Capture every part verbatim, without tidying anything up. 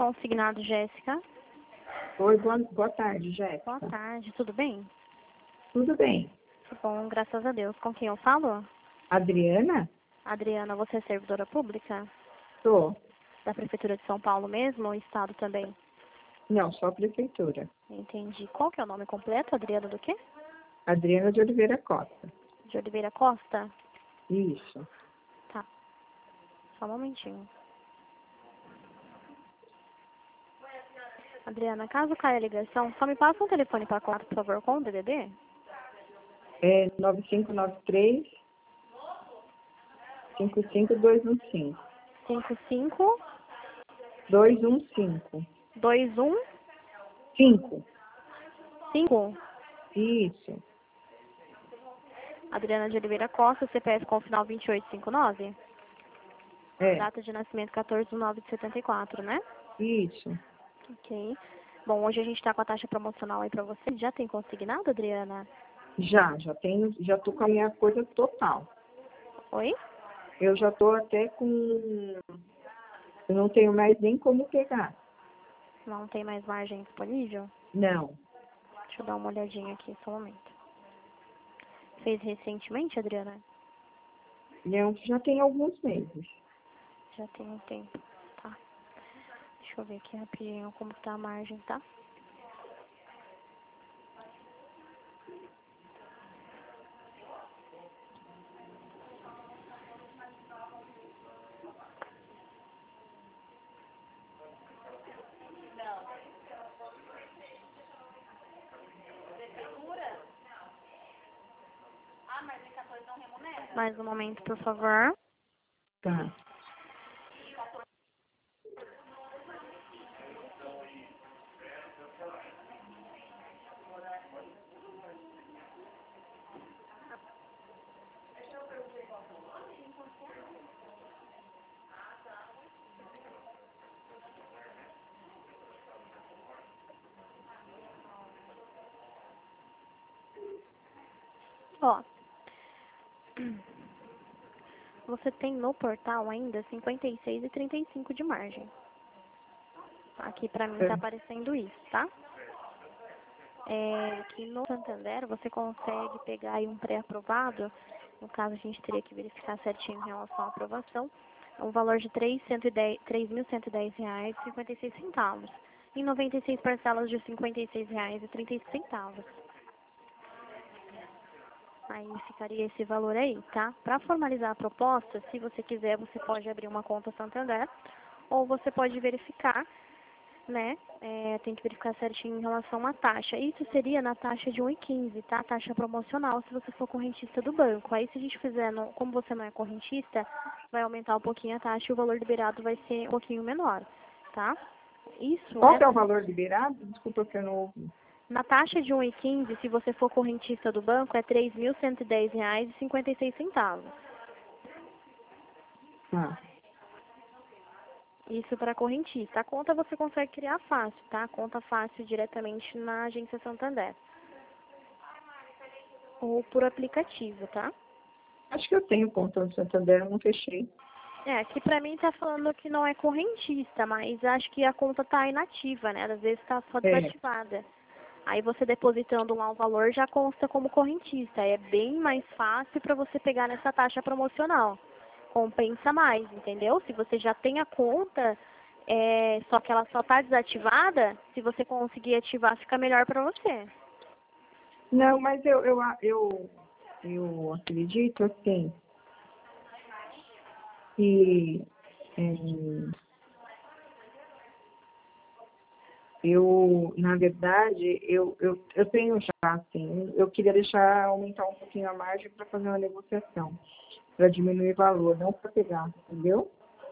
consignado, Jéssica. Oi, boa, boa tarde, Jéssica. Boa tarde, tudo bem? Tudo bem. Tudo bom, graças a Deus. Com quem eu falo? Adriana? Adriana, você é servidora pública? Sou. Da Prefeitura de São Paulo mesmo ou Estado também? Não, só a prefeitura. Entendi. Qual que é o nome completo, Adriana do quê? Adriana de Oliveira Costa. De Oliveira Costa? Isso. Tá. Só um momentinho. Adriana, caso caia a ligação, só me passa um telefone para contato, por favor, com o D D D? É nove cinco nove três, cinco cinco dois um cinco. cinco cinco dois um cinco. dois um cinco. cinco. Isso. Adriana de Oliveira Costa, C P F com final vinte e oito cinquenta e nove. É. Data de nascimento quatorze de nove de setenta e quatro, né? Isso. Ok. Bom, hoje a gente está com a taxa promocional aí para você. Já tem consignado, Adriana? Já, já tenho, já tô com a minha coisa total. Oi? Eu já tô até com... Eu não tenho mais nem como pegar. Não tem mais margem disponível? Não. Deixa eu dar uma olhadinha aqui, só um momento. Fez recentemente, Adriana? Não, já tem alguns meses. Já tem um tempo. Tá. Deixa eu ver aqui rapidinho como tá a margem, tá? Mais um momento, por favor. Tá. Ó, você tem no portal ainda cinquenta e seis e trinta e cinco de margem. Aqui pra mim tá É. aparecendo isso, tá? É, aqui no Santander você consegue pegar aí um pré-aprovado. No caso, a gente teria que verificar certinho em relação à aprovação. Um valor de três mil cento e dez reais e cinquenta e seis centavos. Em noventa e seis parcelas de cinquenta e seis reais e trinta e cinco centavos. Aí ficaria esse valor aí, tá? Para formalizar a proposta, se você quiser, você pode abrir uma conta Santander ou você pode verificar, né? É, tem que verificar certinho em relação à taxa. Isso seria na taxa de um e quinze, tá? Taxa promocional se você for correntista do banco. Aí se a gente fizer, no, como você não é correntista, vai aumentar um pouquinho a taxa e o valor liberado vai ser um pouquinho menor, tá? Isso Qual é que é o valor liberado? Desculpa que eu não ouvi. na taxa de um e quinze, se você for correntista do banco, é três mil cento e dez reais e cinquenta e seis centavos. Tá. Isso para correntista. A conta você consegue criar fácil, tá? Conta fácil diretamente na agência Santander. Ou por aplicativo, tá? Acho que eu tenho conta no Santander, eu não fechei. É, aqui pra mim tá falando que não é correntista, mas acho que a conta tá inativa, né? Às vezes tá só É. desativada. Aí você depositando lá o valor já consta como correntista. É bem mais fácil para você pegar nessa taxa promocional. Compensa mais, entendeu? Se você já tem a conta, é, só que ela só tá desativada, se você conseguir ativar, fica melhor para você. Não, mas eu, eu, eu, eu acredito assim que é, eu, na verdade, eu, eu, eu tenho já, assim, eu queria deixar aumentar um pouquinho a margem para fazer uma negociação, para diminuir o valor, não para pegar, entendeu?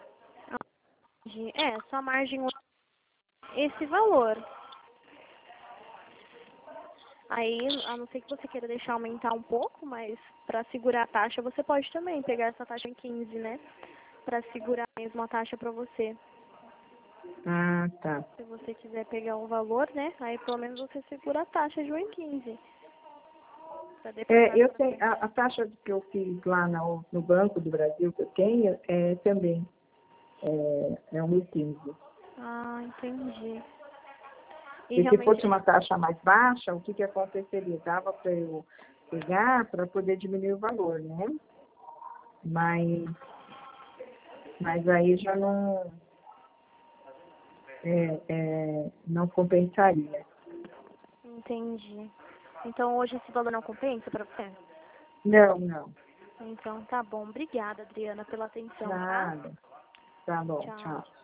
É, sua margem esse valor. Aí, a não ser que você queira deixar aumentar um pouco, mas para segurar a taxa, você pode também pegar essa taxa em quinze, né? Para segurar mesmo a taxa para você. Ah, tá. Se você quiser pegar um valor, né? Aí pelo menos você segura a taxa de um em quinze. Pra depois É, eu tenho, a, a taxa que eu fiz lá no, no Banco do Brasil que eu tenho é também é, é um e quinze. Ah, entendi. E E se realmente, fosse uma taxa mais baixa, o que, que aconteceria? Dava para eu pegar para poder diminuir o valor, né? Mas, mas aí já não, é, é, não compensaria. entendi. Então hoje esse valor não compensa para você? Não, não. Então tá bom. Obrigada, Adriana, pela atenção, tá? Nada. Tá bom, Tchau. tchau.